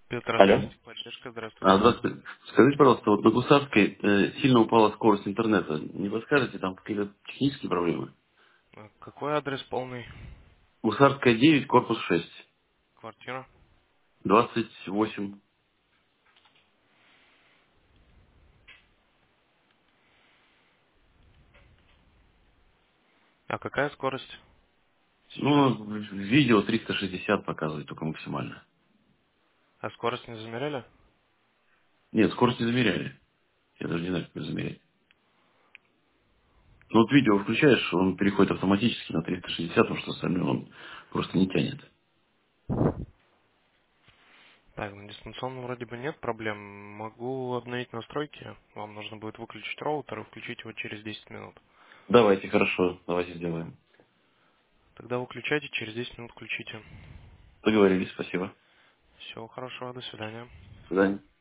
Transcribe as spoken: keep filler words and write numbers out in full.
Алло. Петросвязь, поддержка, А, здравствуйте. здравствуйте. Скажите, пожалуйста, вот на Гусарской э, сильно упала скорость интернета. Не подскажете, там какие-то технические проблемы? А какой адрес полный? Гусарская девять, корпус шесть, Квартира? двадцать восемь. А какая скорость сейчас? Ну, в- видео триста шестьдесят показывает только максимально. А скорость не замеряли? Нет, скорость не замеряли. Я даже не знаю, как ее замерять. Ну вот видео включаешь, он переходит автоматически на триста шестьдесят, потому что остальное он просто не тянет. Так, на дистанционном вроде бы нет проблем. Могу обновить настройки. Вам нужно будет выключить роутер и включить его через десять минут. Давайте, хорошо, давайте сделаем. Тогда выключайте, через десять минут включите. Договорились, спасибо. Всего хорошего, до свидания. До свидания.